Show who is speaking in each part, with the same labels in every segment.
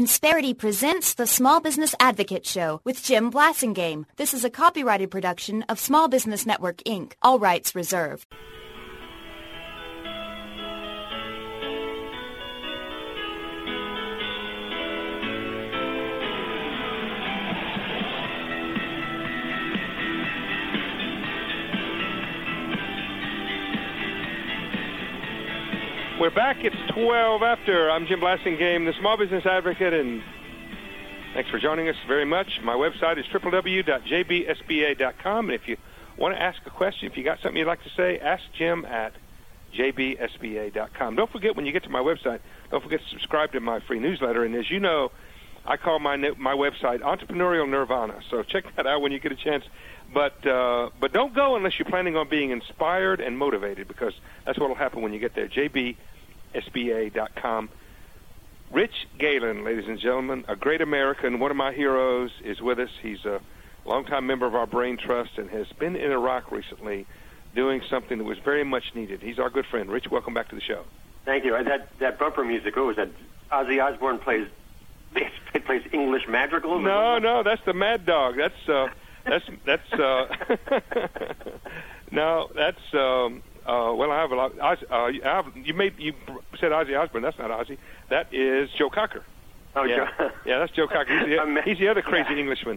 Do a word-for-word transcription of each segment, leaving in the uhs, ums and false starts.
Speaker 1: Insperity presents the Small Business Advocate Show with Jim Blasingame. This is a copyrighted production of Small Business Network, Incorporated. All rights reserved.
Speaker 2: We're back. It's twelve after. I'm Jim Blasingame, the Small Business Advocate, and thanks for joining us very much. My website is w w w dot j b s b a dot com, and if you want to ask a question, if you got something you'd like to say, ask Jim at j b s b a dot com. Don't forget, when you get to my website, don't forget to subscribe to my free newsletter, and as you know, I call my my website Entrepreneurial Nirvana, so check that out when you get a chance. But uh, but don't go unless you're planning on being inspired and motivated, because that's what will happen when you get there. j b s b a dot com. Rich Galen, ladies and gentlemen, a great American, one of my heroes, is with us. He's a longtime member of our Brain Trust and has been in Iraq recently doing something that was very much needed. He's our good friend. Rich, welcome back to the show.
Speaker 3: Thank you. That that bumper music, what was that? Ozzy Osbourne plays plays English madrigals?
Speaker 2: No, no, that's the Mad Dog. That's uh, that's that's uh, no, that's. Um, Uh, well, I have a lot. Uh, I have, you made you said Ozzy Osbourne. That's not Ozzy. That is Joe Cocker.
Speaker 3: Oh,
Speaker 2: yeah,
Speaker 3: Joe.
Speaker 2: yeah, that's Joe Cocker. He's the, he's the other crazy yeah. Englishman.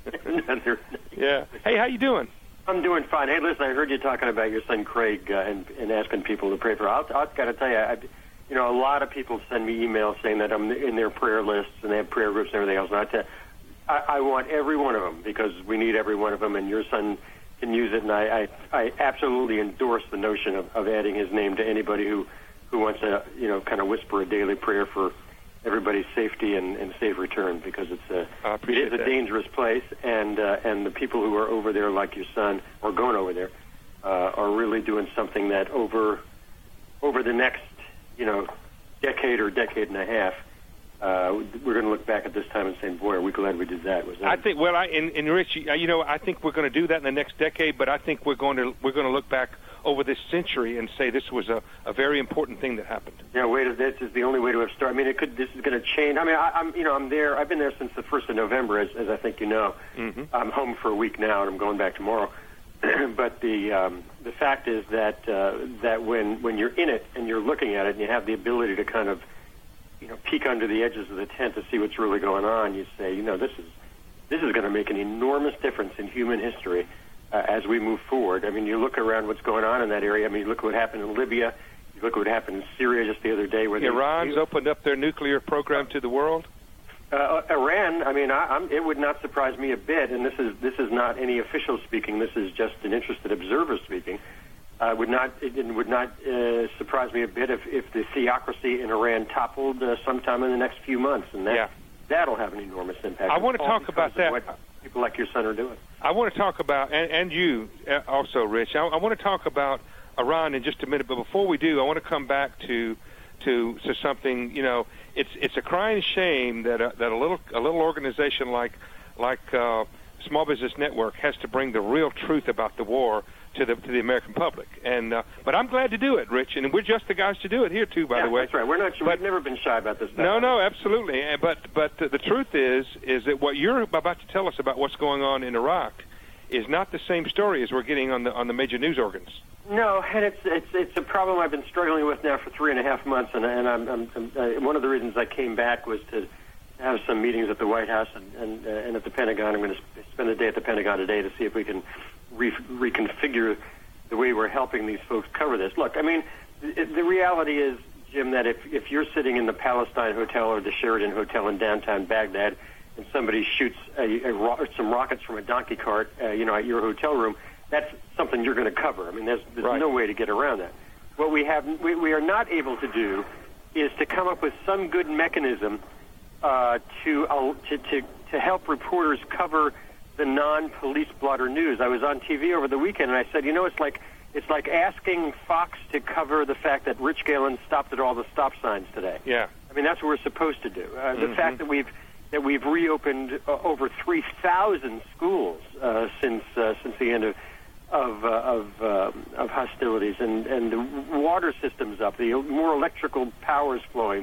Speaker 2: Yeah. Hey, how you doing?
Speaker 3: I'm doing fine. Hey, listen, I heard you talking about your son Craig uh, and, and asking people to pray for. I'll, I've got to tell you, I, you know, a lot of people send me emails saying that I'm in their prayer lists and they have prayer groups and everything else. And I, tell, I, I want every one of them, because we need every one of them. And your son can use it, and I, I, I absolutely endorse the notion of, of adding his name to anybody who, who wants to, you know, kind of whisper a daily prayer for everybody's safety and, and safe return, because it's a it is a
Speaker 2: that.
Speaker 3: dangerous place, and uh, and the people who are over there, like your son, or going over there, uh, are really doing something that over over the next, you know, decade or decade and a half, Uh, we're going to look back at this time and say, boy, are we glad we did that. Was that
Speaker 2: I think, well, I, and, and Rich, you know, I think we're going to do that in the next decade, but I think we're going to we're going to look back over this century and say this was a, a very important thing that happened.
Speaker 3: Yeah, wait, this is the only way to have started. I mean, it could. This is going to change. I mean, I, I'm, you know, I'm there. I've been there since the first of November, as, as I think you know.
Speaker 2: Mm-hmm.
Speaker 3: I'm home for a week now, and I'm going back tomorrow. But the um, the fact is that uh, that when when you're in it and you're looking at it and you have the ability to kind of, you know, peek under the edges of the tent to see what's really going on, you say, you know, this is this is going to make an enormous difference in human history uh, as we move forward. I mean, you look around what's going on in that area. I mean, you look what happened in Libya. You look what happened in Syria just the other day. Where
Speaker 2: Iran's
Speaker 3: they,
Speaker 2: opened up their nuclear program to the world.
Speaker 3: Uh, Iran. I mean, I, I'm, it would not surprise me a bit. And this is this is not any official speaking. This is just an interested observer speaking. Uh, would not it would not uh, surprise me a bit if, if the theocracy in Iran toppled uh, sometime in the next few months, and that
Speaker 2: yeah.
Speaker 3: that'll have an enormous impact.
Speaker 2: I want to talk about that.
Speaker 3: What people like your son are doing.
Speaker 2: I want to talk about, and, and you also, Rich. I, I want to talk about Iran in just a minute, but before we do, I want to come back to to, to something. You know, it's it's a crying shame that a, that a little a little organization like like uh, Small Business Network has to bring the real truth about the war to the to the American public, and uh, but I'm glad to do it, Rich, and we're just the guys to do it here too. By
Speaker 3: yeah,
Speaker 2: the way,
Speaker 3: that's right. We're not. But, we've never been shy about this stuff.
Speaker 2: No, no, absolutely. But but the truth is is that what you're about to tell us about what's going on in Iraq is not the same story as we're getting on the on the major news organs.
Speaker 3: No, and it's it's it's a problem I've been struggling with now for three and a half months, and and I'm, I'm, I'm uh, one of the reasons I came back was to have some meetings at the White House and and, uh, and at the Pentagon. I'm going to sp- spend a day at the Pentagon today to see if we can re- reconfigure the way we're helping these folks cover this. Look, I mean, the, the reality is, Jim, that if if you're sitting in the Palestine Hotel or the Sheraton Hotel in downtown Baghdad and somebody shoots a, a ro- some rockets from a donkey cart, uh, you know, at your hotel room, that's something you're going to cover. I mean, there's, there's
Speaker 2: right.
Speaker 3: no way to get around that. What we have, we, we are not able to do is to come up with some good mechanism uh, to, uh, to to to help reporters cover the non-police blotter news. I was on T V over the weekend, and I said, you know, it's like it's like asking Fox to cover the fact that Rich Galen stopped at all the stop signs today.
Speaker 2: Yeah,
Speaker 3: I mean, that's what we're supposed to do. Uh, the
Speaker 2: mm-hmm.
Speaker 3: fact that we've that we've reopened uh, over three thousand schools uh, since uh, since the end of of uh, of, uh, of hostilities, and and the water systems up, the more electrical powers flowing,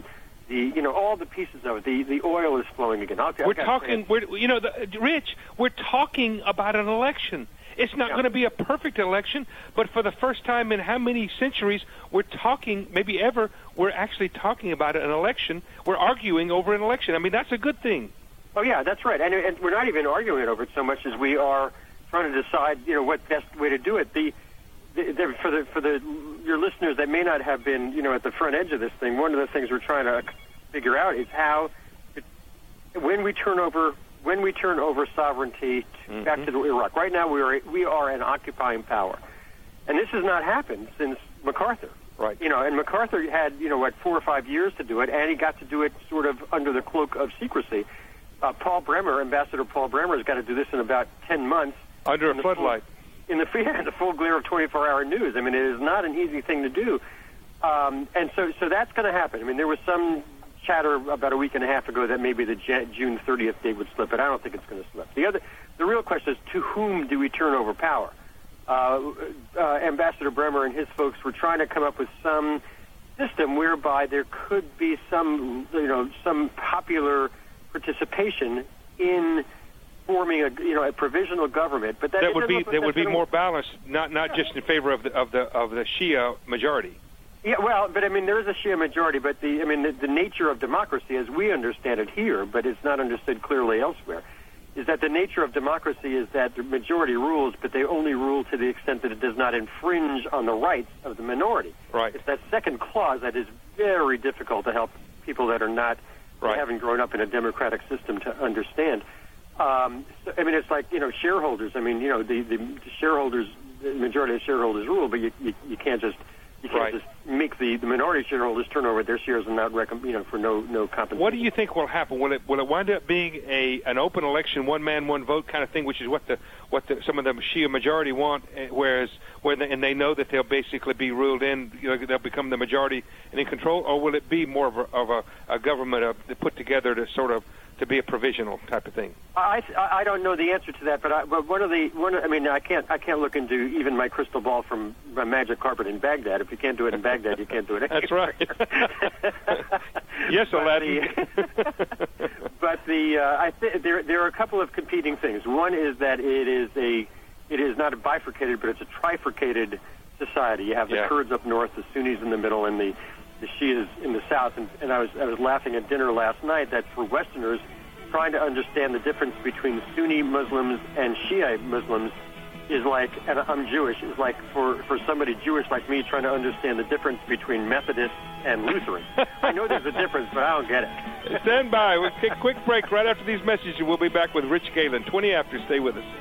Speaker 3: the you know all the pieces of it. The the oil is flowing again. I'll,
Speaker 2: we're talking, we're, you know, the, Rich. We're talking about an election. It's not yeah. going to be a perfect election, but for the first time in how many centuries, we're talking, maybe ever, we're actually talking about an election. We're arguing over an election. I mean, that's a good thing.
Speaker 3: Oh yeah, that's right. And, and we're not even arguing over it so much as we are trying to decide, you know, what best way to do it. The, the, the for the for the your listeners that may not have been, you know, at the front edge of this thing, one of the things we're trying to figure out is how, it, when we turn over when we turn over sovereignty to, mm-hmm. back to the Iraq. Right now, we are we are an occupying power, and this has not happened since MacArthur.
Speaker 2: Right.
Speaker 3: You know, and MacArthur had, you know, what, four or five years to do it, and he got to do it sort of under the cloak of secrecy. Uh, Paul Bremer, Ambassador Paul Bremer, has got to do this in about ten months.
Speaker 2: Under a floodlight.
Speaker 3: In the, yeah, in the full glare of twenty-four hour news. I mean, it is not an easy thing to do. Um, and so, so that's going to happen. I mean, there was some chatter about a week and a half ago that maybe the June thirtieth date would slip, but I don't think it's going to slip. The other, the real question is, to whom do we turn over power? Uh, uh, Ambassador Bremer and his folks were trying to come up with some system whereby there could be some, you know, some popular participation in forming a, you know, a provisional government, but that,
Speaker 2: that would be that would be
Speaker 3: gonna,
Speaker 2: more balanced, not not just in favor of the of the of the Shia majority.
Speaker 3: Yeah, well, but I mean, there is a Shia majority, but the I mean, the, the nature of democracy, as we understand it here, but it's not understood clearly elsewhere, is that the nature of democracy is that the majority rules, but they only rule to the extent that it does not infringe on the rights of the minority.
Speaker 2: Right.
Speaker 3: It's that second clause that is very difficult to help people that are not right. haven't grown up in a democratic system to understand. Um, so, I mean, it's like, you know, shareholders. I mean, you know, the, the shareholders, the majority of shareholders rule, but you you, you can't just you can't
Speaker 2: right.
Speaker 3: just make the, the minority shareholders turn over their shares and not recom- you know for no no compensation.
Speaker 2: What do you think will happen? Will it will it wind up being a an open election, one man one vote kind of thing, which is what the what the, some of the Shia majority want, whereas where they, and they know that they'll basically be ruled in, you know, they'll become the majority and in control, or will it be more of a, of a, a government uh, put together to sort of to be a provisional type of thing?
Speaker 3: I I don't know the answer to that, but I, but one of the one I mean I can't I can't look into even my crystal ball from my magic carpet in Baghdad. If you can't do it in Baghdad, you can't do it anywhere.
Speaker 2: That's right. Yes, Aladdin.
Speaker 3: But the uh, I th- there there are a couple of competing things. One is that it is a it is not a bifurcated, but it's a trifurcated society. You have the
Speaker 2: yeah.
Speaker 3: Kurds up north, the Sunnis in the middle, and the the Shias in the south. And, and I was I was laughing at dinner last night that for Westerners, trying to understand the difference between Sunni Muslims and Shia Muslims is like, and I'm Jewish, is like for, for somebody Jewish like me trying to understand the difference between Methodists and Lutherans. I know there's a difference, but I don't get it.
Speaker 2: Stand by. We'll take a quick break right after these messages. We'll be back with Rich Galen. twenty after. Stay with us.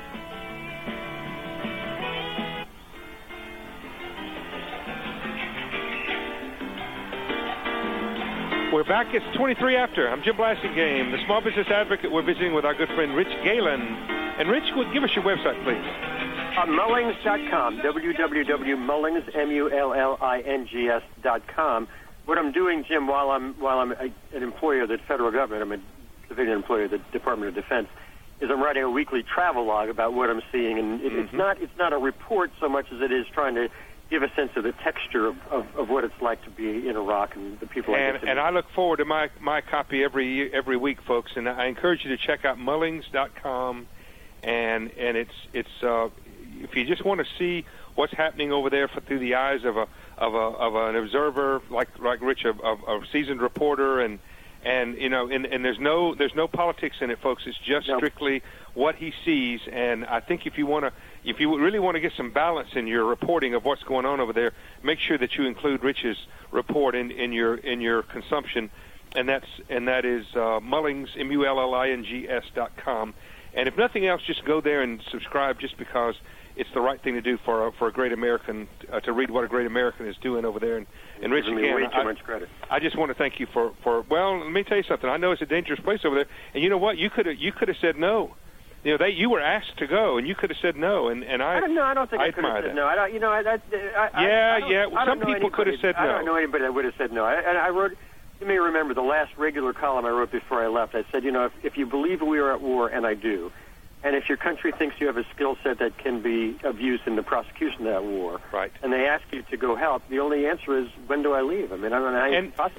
Speaker 2: We're back. It's twenty-three after. I'm Jim Blasingame, the Small Business Advocate. We're visiting with our good friend Rich Galen. And Rich, give us your website, please.
Speaker 3: Uh, Mullings dot com, w w w dot mullings, M U L L I N G S dot com. What I'm doing, Jim, while I'm while I'm a, an employee of the federal government, I'm a civilian employee of the Department of Defense, is I'm writing a weekly travel log about what I'm seeing, and it, mm-hmm. it's not it's not a report so much as it is trying to give a sense of the texture of, of, of what it's like to be in Iraq and the people.
Speaker 2: And,
Speaker 3: I get to
Speaker 2: and I look forward to my my copy every every week, folks. And I encourage you to check out mullings dot com, and and it's it's uh, if you just want to see what's happening over there for, through the eyes of a of a of an observer like like Rich, a, a, a seasoned reporter, and and you know, and, and there's no there's no politics in it, folks. It's just
Speaker 3: no.
Speaker 2: strictly what he sees. And I think if you want to. If you really want to get some balance in your reporting of what's going on over there, make sure that you include Rich's report in, in your in your consumption, and that's and that is uh, Mullings, M U L L I N G S dot com. And if nothing else, just go there and subscribe, just because it's the right thing to do for a, for a great American uh, to read what a great American is doing over there. And, and Rich, again,
Speaker 3: way too
Speaker 2: I,
Speaker 3: much credit.
Speaker 2: I just want to thank you for, for well, let me tell you something. I know it's a dangerous place over there, and you know what? You could have you could have said no. You know, they you were asked to go, and you could have said no, and, and I
Speaker 3: I don't know. I don't think I,
Speaker 2: I
Speaker 3: could have said
Speaker 2: that.
Speaker 3: no. I don't. You know, I, I, I,
Speaker 2: yeah,
Speaker 3: I
Speaker 2: yeah.
Speaker 3: I
Speaker 2: Some people
Speaker 3: anybody,
Speaker 2: could have said no.
Speaker 3: I don't know anybody that would have said no. I, and I wrote. You may remember the last regular column I wrote before I left. I said, you know, if, if you believe we are at war, and I do, and if your country thinks you have a skill set that can be of use in the prosecution of that war,
Speaker 2: right,
Speaker 3: and they ask you to go help, the only answer is, when do I leave? I mean, I don't know how you
Speaker 2: and,
Speaker 3: can possibly say.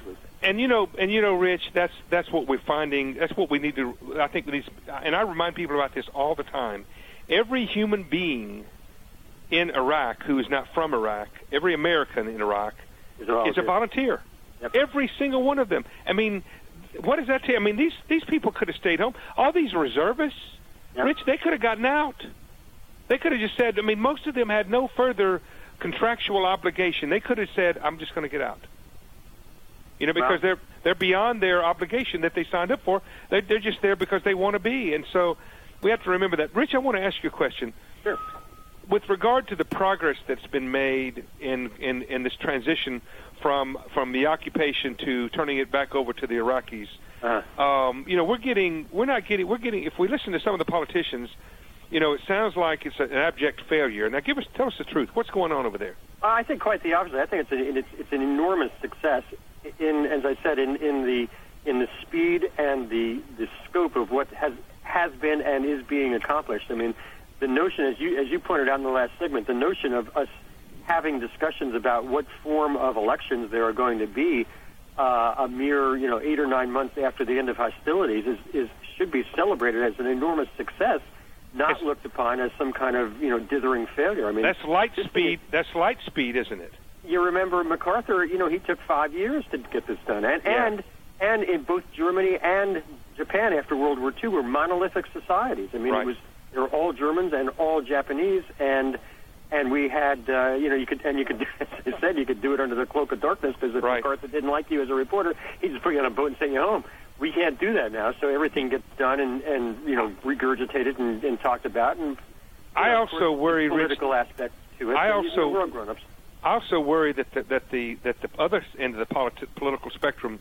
Speaker 2: And you know, and you know, Rich, that's that's what we're finding. That's what we need to. I think these, and I remind people about this all the time. Every human being in Iraq who is not from Iraq, every American in Iraq, is a volunteer. Is a volunteer. Yep. Every single one of them. I mean, what does that tell you? I mean, these these people could have stayed home. All these reservists, yep. Rich, they could have gotten out. They could have just said. I mean, most of them had no further contractual obligation. They could have said, "I'm just going to get out." You know, because they're they're beyond their obligation that they signed up for. They're, they're just there because they want to be. And so we have to remember that. Rich, I want to ask you a question.
Speaker 3: Sure.
Speaker 2: With regard to the progress that's been made in, in, in this transition from from the occupation to turning it back over to the Iraqis, uh-huh. um, you know, we're getting we're not getting we're getting if we listen to some of the politicians, you know, it sounds like it's an abject failure. Now, give us tell us the truth. What's going on over there?
Speaker 3: I think quite the opposite. I think it's a, it's, it's an enormous success. In, as I said, in, in the in the speed and the, the scope of what has has been and is being accomplished. I mean, the notion, as you as you pointed out in the last segment, the notion of us having discussions about what form of elections there are going to be uh, a mere you know eight or nine months after the end of hostilities is, is should be celebrated as an enormous success, not it's, looked upon as some kind of you know dithering failure. I mean,
Speaker 2: that's light speed. That's light speed, isn't it?
Speaker 3: You remember MacArthur, you know, he took five years to get this done. And
Speaker 2: yeah.
Speaker 3: and and in both Germany and Japan after World War Two were monolithic societies. I mean,
Speaker 2: right.
Speaker 3: it was they were all Germans and all Japanese, and and we had, uh, you know, you could and you could, as I said, you could do it under the cloak of darkness because if
Speaker 2: right.
Speaker 3: MacArthur didn't like you as a reporter, he'd just put you on a boat and send you home. We can't do that now, so everything gets done and, and you know regurgitated and, and talked about. And
Speaker 2: I
Speaker 3: know,
Speaker 2: also worry,
Speaker 3: political
Speaker 2: Rich,
Speaker 3: aspects to it.
Speaker 2: I
Speaker 3: so,
Speaker 2: also
Speaker 3: you know, we're all grown-ups.
Speaker 2: I also worry that the, that the that the other end of the politi- political spectrum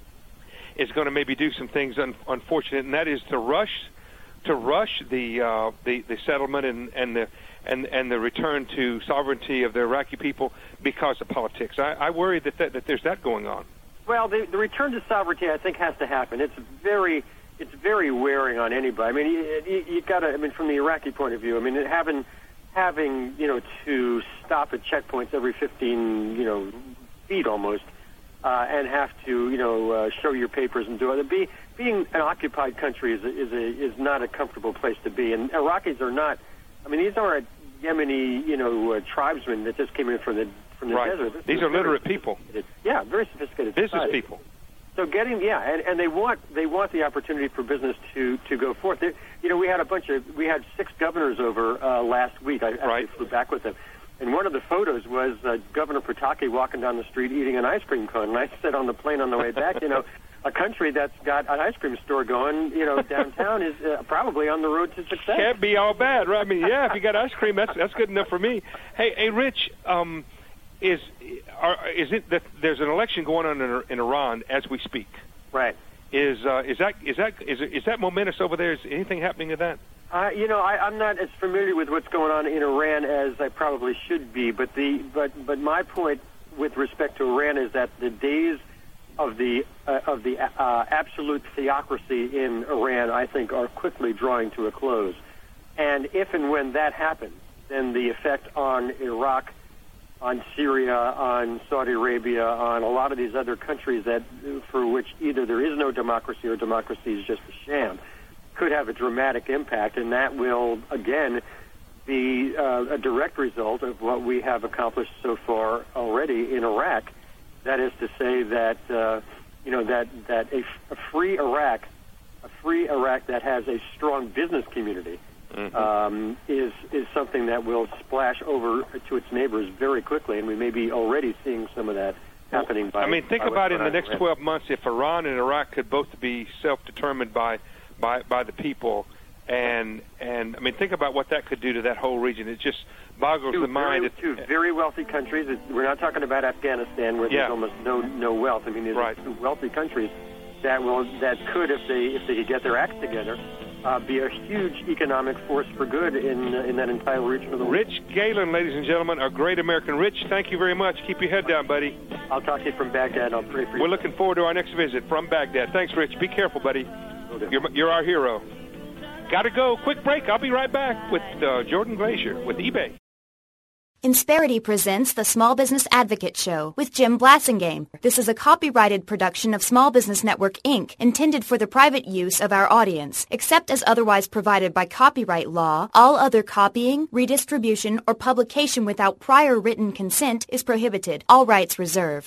Speaker 2: is going to maybe do some things un- unfortunate, and that is to rush to rush the uh, the, the settlement and, and the and and the return to sovereignty of the Iraqi people because of politics. I, I worry that, that that there's that going on.
Speaker 3: Well, the, the return to sovereignty, I think, has to happen. It's very it's very wearing on anybody. I mean, you, you, you got to. I mean, from the Iraqi point of view, I mean, having having you know to stop at checkpoints every fifteen you know feet almost, uh, and have to you know uh, show your papers and do it. Be, being an occupied country is a, is a, is not a comfortable place to be. And Iraqis are not. I mean, these aren't Yemeni you know uh, tribesmen that just came in from the from the
Speaker 2: right.
Speaker 3: desert. This
Speaker 2: these are literate people.
Speaker 3: Yeah, very sophisticated
Speaker 2: business
Speaker 3: society.
Speaker 2: people.
Speaker 3: So getting yeah, and, and they want they want the opportunity for business to, to go forth. They, you know, we had a bunch of we had six governors over uh, last week. I actually
Speaker 2: right.
Speaker 3: flew back with them, and one of the photos was uh, Governor Pataki walking down the street eating an ice cream cone. And I said on the plane on the way back, you know, a country that's got an ice cream store going, you know, downtown is uh, probably on the road to success.
Speaker 2: Can't be all bad, right? I mean, yeah, if you got ice cream, that's that's good enough for me. Hey, hey, Rich. Um, Is are, is it that there's an election going on in, in Iran as we speak?
Speaker 3: Right.
Speaker 2: Is uh, is that is that is is that momentous over there? Is anything happening in that?
Speaker 3: Uh, you know, I, I'm not as familiar with what's going on in Iran as I probably should be. But the but but my point with respect to Iran is that the days of the uh, of the uh, absolute theocracy in Iran, I think, are quickly drawing to a close. And if and when that happens, then the effect on Iraq, on Syria, on Saudi Arabia, on a lot of these other countries that for which either there is no democracy or democracy is just a sham, could have a dramatic impact, and that will, again, be uh, a direct result of what we have accomplished so far already in Iraq. That is to say that, uh, you know, that, that a, a free Iraq, a free Iraq that has a strong business community, Mm-hmm. Um, is is something that will splash over to its neighbors very quickly, and we may be already seeing some of that happening. By,
Speaker 2: I mean, think about it in the next
Speaker 3: Iran.
Speaker 2: twelve months. If Iran and Iraq could both be self-determined by by by the people, and and I mean, think about what that could do to that whole region. It just boggles
Speaker 3: two
Speaker 2: the mind.
Speaker 3: Very, two very wealthy countries. We're not talking about Afghanistan, where
Speaker 2: yeah.
Speaker 3: there's almost no no wealth. I mean, these
Speaker 2: right.
Speaker 3: are two wealthy countries that will that could, if they if they could get their acts together, Uh, be a huge economic force for good in uh, in that entire region of the world.
Speaker 2: Rich Galen, ladies and gentlemen, a great American. Rich, thank you very much. Keep your head down, buddy.
Speaker 3: I'll talk to you from Baghdad. I'll pray for you.
Speaker 2: We're looking forward to our next visit from Baghdad. Thanks, Rich. Be careful, buddy.
Speaker 3: Okay.
Speaker 2: You're, you're our hero. Got to go. Quick break. I'll be right back with uh, Jordan Glazier with eBay.
Speaker 1: Insperity presents the Small Business Advocate Show with Jim Blasingame. This is a copyrighted production of Small Business Network, Incorporated, intended for the private use of our audience. Except as otherwise provided by copyright law, all other copying, redistribution, or publication without prior written consent is prohibited. All rights reserved.